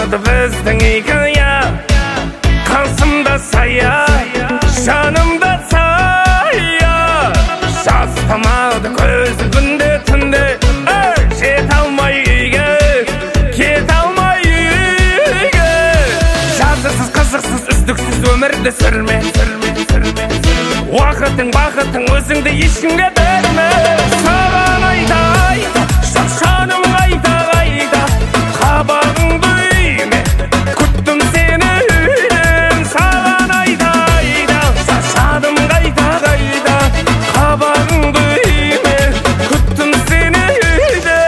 Yaşamadı bizden hikaye, kalsımda saya, жанымда saya. Жастамады көзі күнде түнде, жете алмай үйге, кете алмай үйге. Жазықсыз қызықсыз үздіксіз өмірді сүрме, уақытың бақытың өзіңді ешкімге берме. Саған айта айта, жаным қайта қайта, қабағыңды үйме, күттім сені үйден. Саған айта айта, жаным қайта қайта, қабағыңды үйме, күттім сені үйден.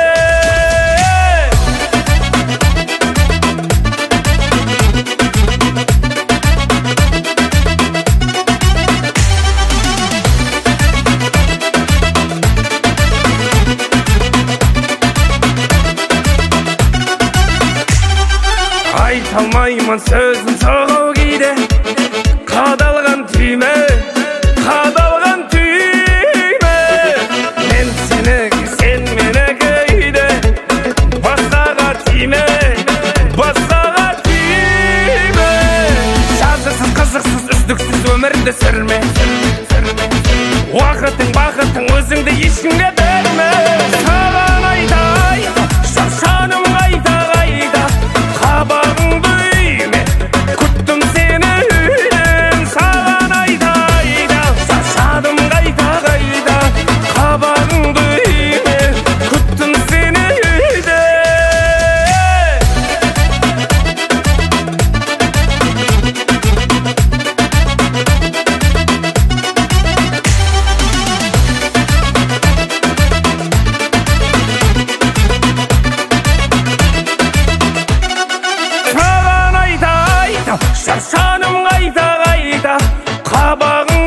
Айта алмаймын сөзім соғау кейде, қадалған түйме, қадалған түйме. Мен сенікі, сен менікі үйде, басқаға түйме, басқаға түйме. Жазықсыз қызықсыз үздіксіз өмірді сүрме, уақытың бақытың өзіңді ешкімге берме. Саған айта айта, жаным қайта қайта, қабағыңды үйме, күттім сені үйден. Саған айта айта, жаным қайта қайта, қабағыңды үйме, күттім сені үйден. Саған айта айта, жаным қайта қайта, қабағың